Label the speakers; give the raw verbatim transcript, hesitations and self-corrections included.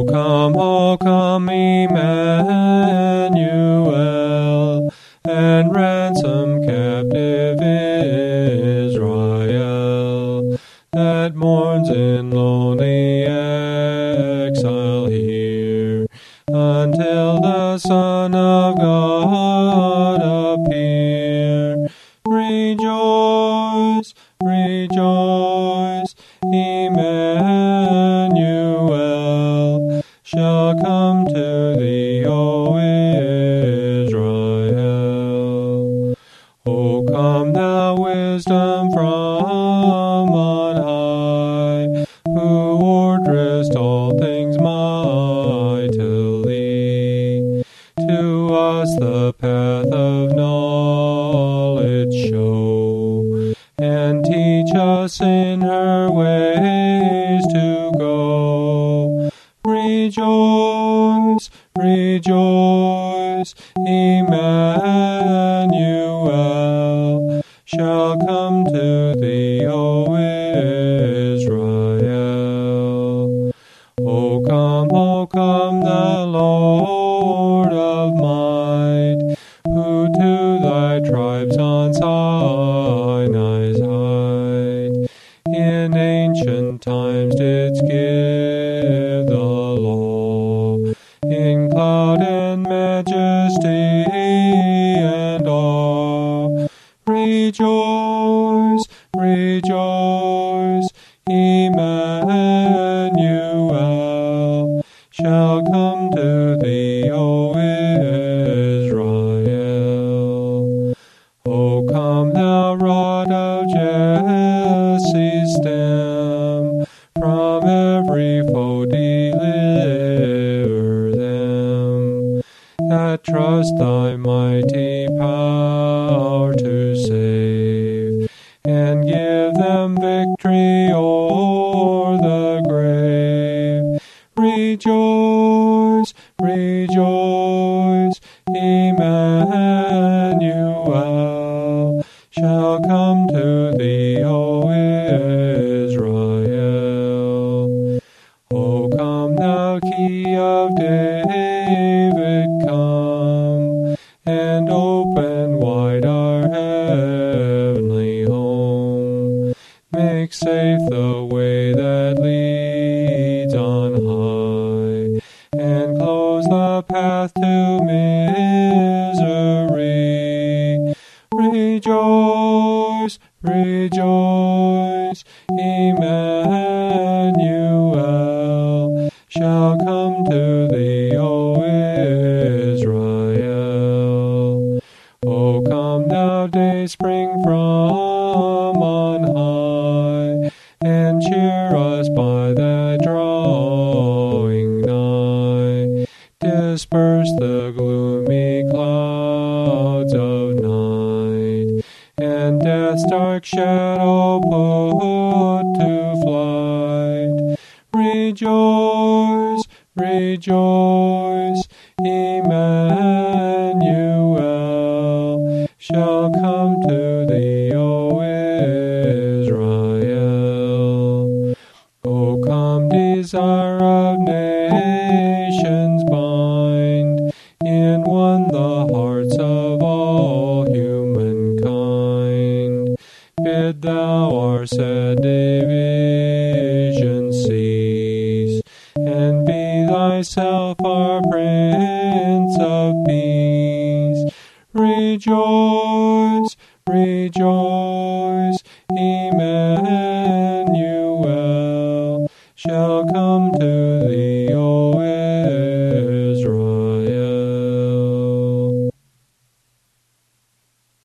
Speaker 1: come, O come, Emmanuel, and ransom captive Israel, that mourns in lonely exile here, until the Son of God appear. Rejoice, rejoice, Emmanuel shall come to thee, O Israel. O come, thou wisdom from on high, who orderest all things mightily. To us the path of knowledge show, and teach us in her ways to go. Rejoice, rejoice, Emmanuel shall come to thee, O Israel. O come, O come, the Lord of might, who to thy tribes on Sinai's height in ancient times didst give the law, in cloud and majesty and awe. Rejoice, rejoice, Emmanuel shall come to thee, O Israel. O come, thou rod of Jesse's stem, from every foe deliver them, that trust thy mighty power to save, and give them victory o'er the grave. Rejoice, rejoice, Emmanuel shall come to thee, O Israel. O come, thou key of David, come, and open wide our heavenly home. Make safe the way that leads on high, and close the path to misery. Rejoice, rejoice, Emmanuel shall come to thee, O Israel. O come, thou day spring from on high, and cheer us by thy drawing nigh. Disperse the gloomy clouds of night, and death's dark shadow put to flight. Rejoice, rejoice, Emmanuel shall come to thee, O Israel. O come, desire of nations, bind in one the hearts of all humankind. Bid thou our sad division cease, and be thyself our Prince of Peace. Rejoice, rejoice,